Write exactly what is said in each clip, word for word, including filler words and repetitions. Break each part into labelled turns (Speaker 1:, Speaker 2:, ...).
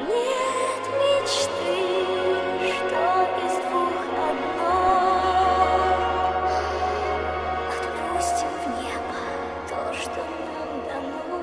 Speaker 1: Нет мечты, что из двух одно. Отпустим в небо то, что нам дано.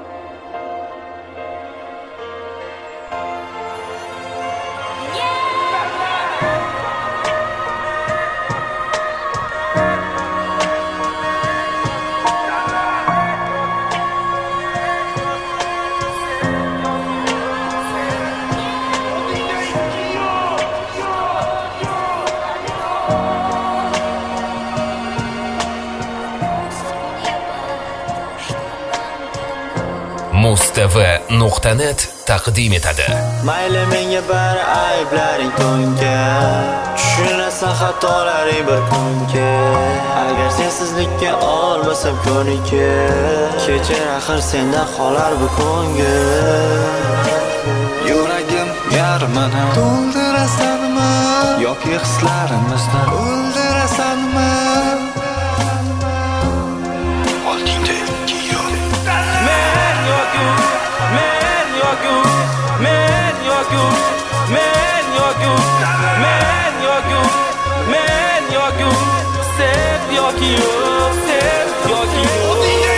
Speaker 2: Mustv nuqta net taqdim etadi.
Speaker 3: Mayli menga bari ayblaring to'nka, tushunasan xatolaring bir kunga. Agar sensizlikka olmasam ko'nika, kechir axir sendan qolar bu ko'ngil.
Speaker 4: Yuragim yarmini to'ldirasanmi yoki hislarimizni o'ldirasanmi? Oldingda ikki yo'l.
Speaker 3: Men yoki men yoki men yoki men yoki men yoki men yoki sev yoki yo'q, sev yoki yo'q.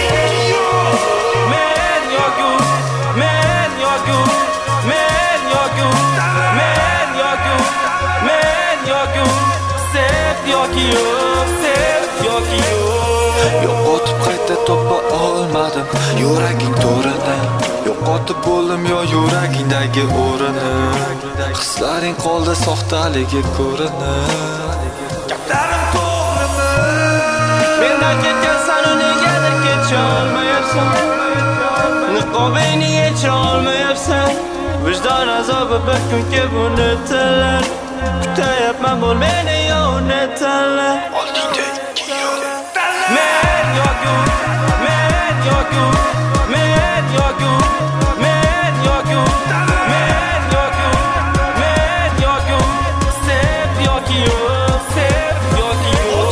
Speaker 3: Men yoki men yoki men yoki men yoki men yoki sev yoki yo'q, sev yoki yo'q.
Speaker 4: Yo'qotib qayta topa olmadim yuraging to'rini, yo'qotib bo'ldim yo yuragingdagi o'rini. Hislaring qoldi soxtaligi ko'rinib.
Speaker 3: Gaplarim to'g'rimi? Mendan ketgansan, negadir kecha olmayapsan. Niqobingni yecha olmayapsan. Vijdon azobi bir kunga buni tanlar. Kutayapman bo'l meni yo uni tanlar.
Speaker 4: Oldingda ikki yo'l.
Speaker 3: Men yoki men yoki men yoki men yoki men yoki men yoki sev yoki yo'q, sev yoki yo'q.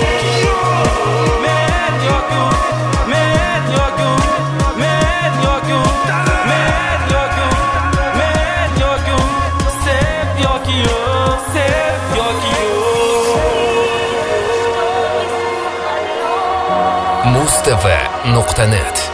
Speaker 3: Men yoki men yoki men yoki men yoki men yoki sev yoki yo'q, sev yoki yo'q.
Speaker 2: Mustv nuqta net